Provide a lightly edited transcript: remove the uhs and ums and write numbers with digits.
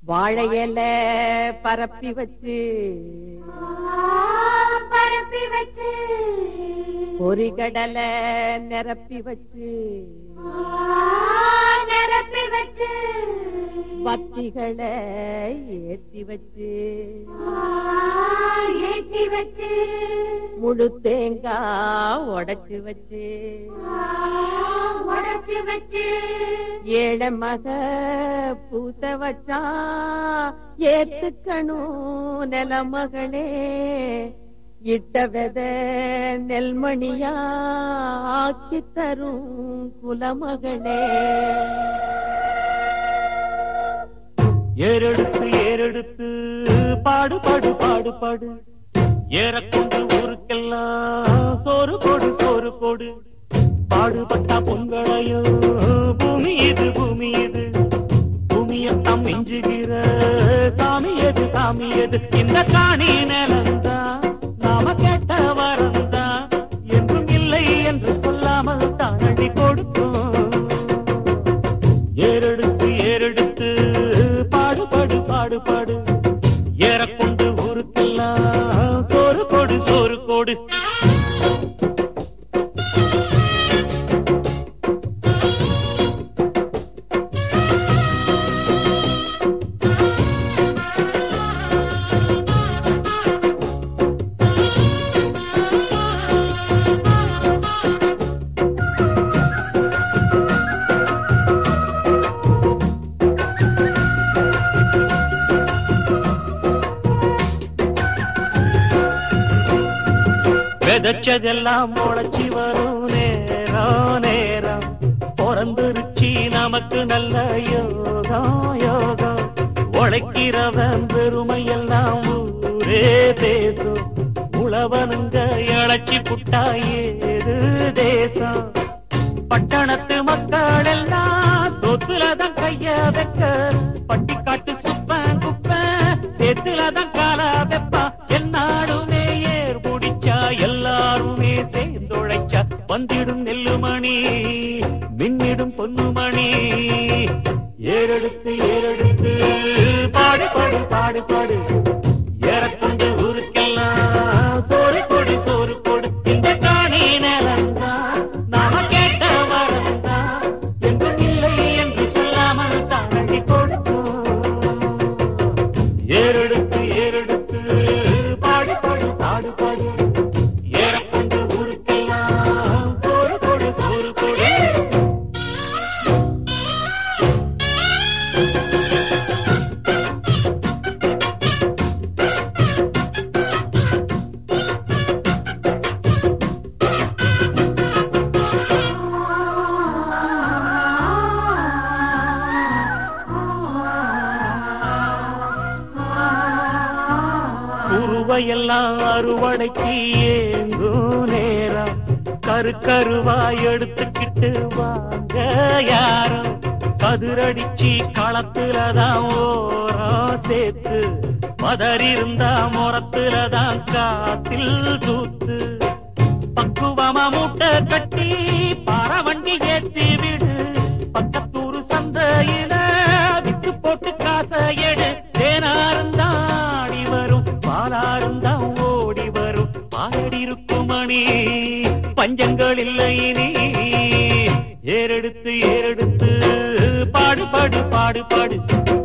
வாழையில பரப்பி வச்சு பொறிகடலை நிரப்பி வச்சு பத்திகளை ஏத்தி வச்சு முழு தேங்காய் உடைச்சு வச்சு ஏழை மக பூச வச்சா ஏத்துக்கணும் நிலமகளே இட்ட வெத நெல்மணியா ஆக்கி தரும் குலமகளே. ஏறெடுத்து ஏறெடுத்து பாடு பாடு பாடு பாடு ஏறக்கொண்டு ஊருக்கெல்லாம் சோறு போடு சோறு போடு பாடுபட்டா பொங்கலையோ பூமி இது பூமி இது பூமியத்தான் மிஞ்சுகிற சாமி எது சாமி எது இந்த காணி நிலந்தான் நாம கேட்ட வரந்தான் என்றும் இல்லை என்று சொல்லாமல் தான் அள்ளி கொடுக்கும். ஏறெடுத்து ஏறெடுத்து பாடு பாடு பாடு பாடு ஏறக்கொண்டு ஊருக்கெல்லாம் சோறு போடு சோறு போடு. விதைச்சதெல்லாம் முளைச்சி வரும் நேரம் நேரம் பிறந்துருச்சி நமக்கு நல்ல யோகம் யோகம் உழைக்கிறவன் பெருமையெல்லாம் ஊரே பேசும் உழவனுங்க இழைச்சி புட்டா ஏது தேசம் பட்டணத்து மக்கள் எல்லாம் சொத்துலதான் கைய வைக்க பட்டிக்காட்டு சுப்பன் குப்பன் சேத்துலதான் கால வெப்பா என்னாடுமே ஏர் முடிச்சா எல்லாருமே சேர்ந்துழைச்சா வந்திடும் நெல்லுமணி மின்னிடும் பொன்னுமணி. ஏறெடுத்து ஏறெடுத்து பாடு பாடு பாடு பாடு ஏறக்கொண்டு ஊருக்கெல்லாம் சோறு கொடு சோறு கொடு இந்த காணி நிலந்தான் நாம கேட்ட வரந்தான் என்றும் இல்லை என்று சொல்லாமல் தான் அள்ளி கொடுக்கும். ஏறெடுத்து ஏறெடுத்து பாடு பாடு பாடு பாடு ஏறக்கொண்டு ஊருக்கெல்லாம் சோறு கொடு சோறு கொடு. குருவையெல்லாம் அறுவடைக்கு ஏங்கும் நேரம் கருக்கருவாய் எடுத்துக்கிட்டு வாங்க யாரும் கதிரடிச்சு களத்துலதான் ஓரம் சேர்த்து மதறிருந்தா முறத்துலதான் காத்தில் தூத்து பக்குவமா மூட்டை கட்டி பாரவண்டி ஏத்தி விடு பக்கத்தூரு சந்தையில வித்து போட்டு காசை எடு தேனாருந்தாடி வரும் பாலாருந்தான் ஓடி வரும் பாடி இருக்கும் மணி பஞ்சங்கள் இல்லை இனி. ஏறெடுத்து ஏறெடுத்து பாடு பாடு பாடு பாடு